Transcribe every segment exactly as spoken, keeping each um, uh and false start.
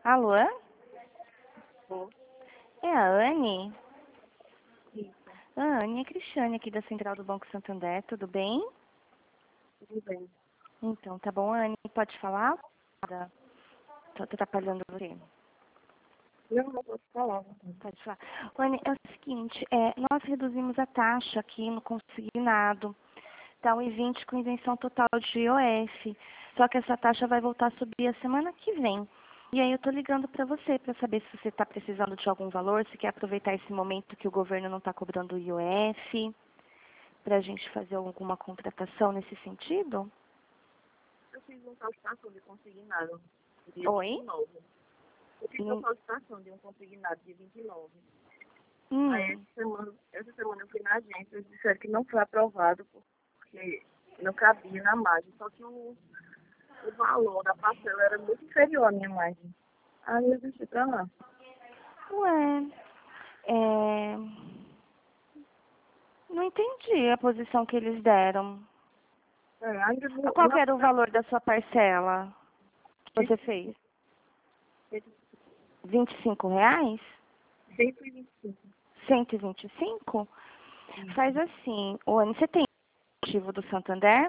Alô? Bom, É a Anne? isso, Ah, Anne, é a Cristiane aqui da Central do Banco Santander, tudo bem? tudo bem. Então, tá bom, Anne, pode falar? Tô tô atrapalhando você. Não, não posso falar. Pode falar. Anne, é o seguinte, é, nós reduzimos a taxa aqui no consignado, tá um e vinte com isenção total de I O F, só que essa taxa vai voltar a subir a semana que vem. E aí eu tô ligando para você para saber se você está precisando de algum valor, se quer aproveitar esse momento que o governo não está cobrando o I O F, para a gente fazer alguma contratação nesse sentido? Eu fiz uma solicitação de consignado dia Oi? vinte e nove. Eu fiz uma Hum, solicitação de um consignado dia vinte e nove. Aí hum, essa semana, essa semana eu fui na agência, eles disseram que não foi aprovado porque não cabia na margem. Só que o, o valor da parcela era muito inferior à minha margem. Aí eu deixei pra lá. ué, é, não entendi a posição que eles deram. É, ainda não, Qual que não era o valor da sua parcela que você fez? vinte e cinco reais? cento e vinte e cinco. cento e vinte e cinco? Faz assim, ô Anne, você tem o aplicativo do Santander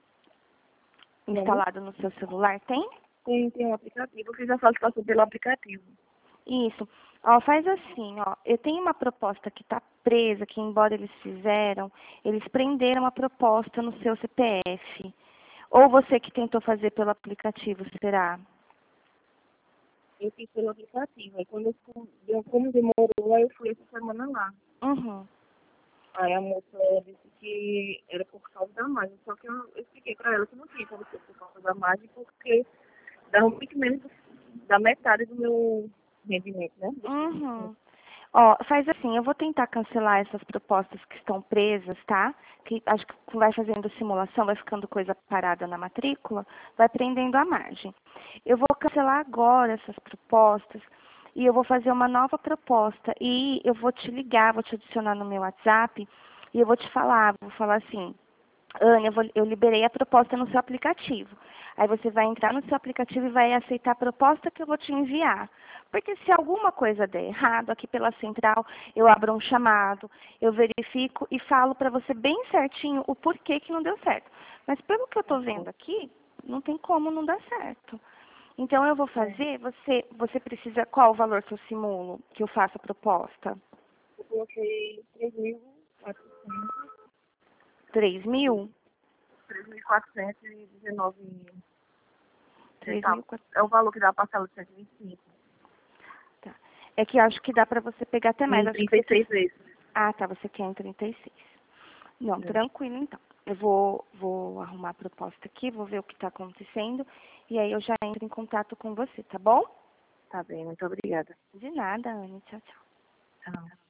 Como? instalado no seu celular? Tem? Tem, tem um aplicativo. Eu fiz a solicitação pelo aplicativo. Isso. Ó, faz assim, ó. Eu tenho uma proposta que está presa, que embora eles fizeram, eles prenderam a proposta no seu C P F. Ou você que tentou fazer pelo aplicativo, será? Eu fiz pelo aplicativo. Aí quando eu fui, eu- como demorou, aí eu fui essa semana lá. Uhum. Aí a moça disse que era por causa da margem. Só que eu, eu expliquei pra ela que não tinha como ser por causa da margem, porque dava muito menos da metade do meu rendimento, né? Uhum. Ó, faz assim, eu vou tentar cancelar essas propostas que estão presas, tá? Que acho que vai fazendo simulação, vai ficando coisa parada na matrícula, vai prendendo a margem. Eu vou cancelar agora essas propostas e eu vou fazer uma nova proposta. E eu vou te ligar, vou te adicionar no meu WhatsApp e eu vou te falar, vou falar assim, Ana, eu, vou- eu liberei a proposta no seu aplicativo. Aí você vai entrar no seu aplicativo e vai aceitar a proposta que eu vou te enviar. Porque se alguma coisa der errado aqui pela central, eu abro um chamado, eu verifico e falo para você bem certinho o porquê que não deu certo. Mas pelo que eu estou vendo aqui, não tem como não dar certo. Então eu vou É. fazer, você, você precisa, qual o valor que eu simulo, que eu faça a proposta? Eu coloquei três mil e quatrocentos, Três mil? três mil quatrocentos e dezenove Três mil centavos. quatrocentos. É o valor que dá a parcela de cento e vinte e cinco. Tá. É que eu acho que dá para você pegar até mais. Em Acho que trinta você e quis... seis vezes. Ah, tá, você quer em trinta e seis. Não, É. tranquilo então. Eu vou, vou arrumar a proposta aqui, vou ver o que está acontecendo e aí eu já entro em contato com você, tá bom? Tá bem, muito obrigada. De nada, Anne. Tchau, tchau. Tchau.